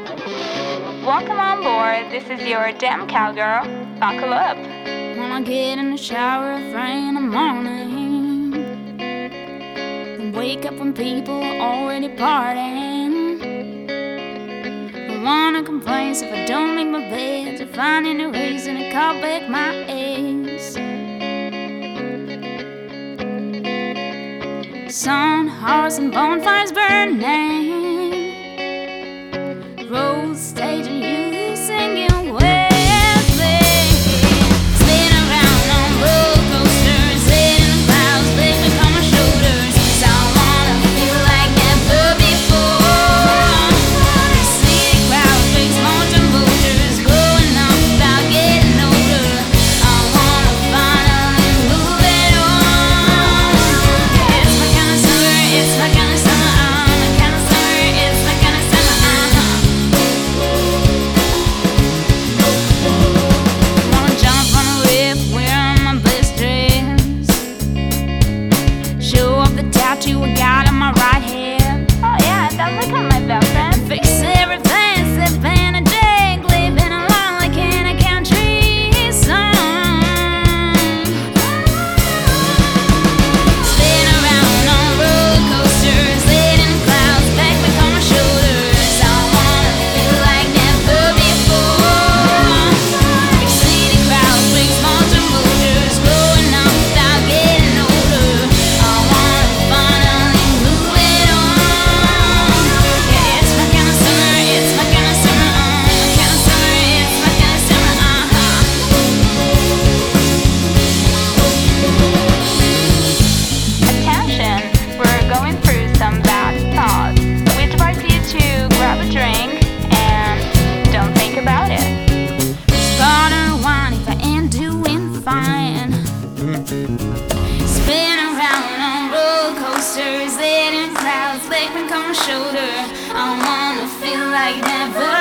Welcome on board. This is your damn cowgirl. Buckle up. When I get in the shower at 3 in the morning and wake up when people are already partying, I wanna complain if I don't make my bed, to find any reason to call back my ex. Sun, hearts, and bonfires burning, road stage and you singing with me. Spin around on roller coasters, head in the clouds, legs become my shoulders. 'Cause I wanna feel like never before. See the crowd, big mountain boulders, growing up without getting older. I wanna finally move it on. It's my kind of summer, it's my kind of summer, my kind of summer, it's my kind of summer, Wanna jump on a rip, wearing my best dress, show off the tattoo I got on my right hand. Oh yeah, that look on my best friend. Fix everything, sipping a drink, living alone like in a country song. Spin around on roller coasters, head in the clouds, back on my shoulders. I wanna feel like never before. See the crowd, big mountain boulders, growing up without getting older. I wanna finally move it on. Yeah, it's my kind of summer, it's my kind of summer, my kind of summer, it's my kind of summer, Attention, we're going through some bad thoughts. We advise you to grab a drink and don't think about it. Bottle of wine if I ain't doing fine. Spin around on roller coasters, head in clouds, back on my shoulder. I wanna feel like never